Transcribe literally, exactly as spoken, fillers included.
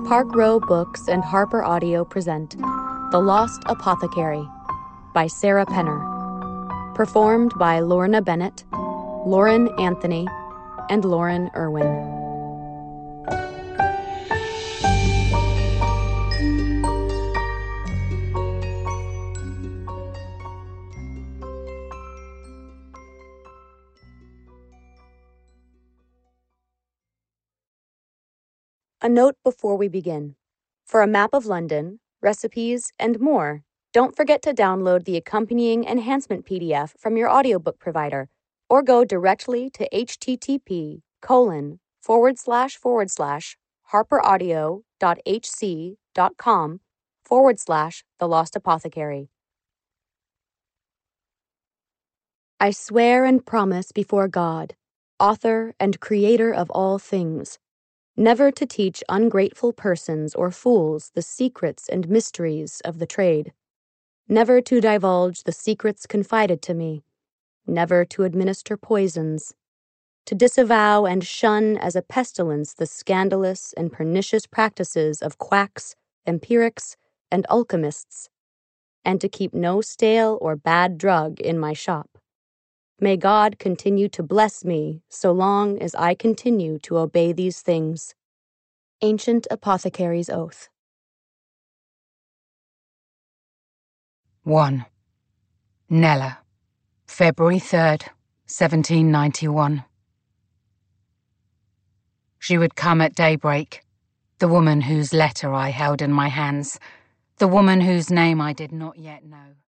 Park Row Books and Harper Audio present The Lost Apothecary by Sarah Penner. Performed by Lorna Bennett, Lauren Anthony, and Lauren Irwin. A note before we begin. For a map of London, recipes, and more, don't forget to download the accompanying enhancement P D F from your audiobook provider, or go directly to http colon forward slash forward slash harperaudio.hc.com forward slash The Lost Apothecary. I swear and promise before God, author and creator of all things, never to teach ungrateful persons or fools the secrets and mysteries of the trade, never to divulge the secrets confided to me, never to administer poisons, to disavow and shun as a pestilence the scandalous and pernicious practices of quacks, empirics, and alchemists, and to keep no stale or bad drug in my shop. May God continue to bless me so long as I continue to obey these things. Ancient Apothecary's Oath. one. Nella, February third, seventeen ninety-one. She would come at daybreak, the woman whose letter I held in my hands, the woman whose name I did not yet know.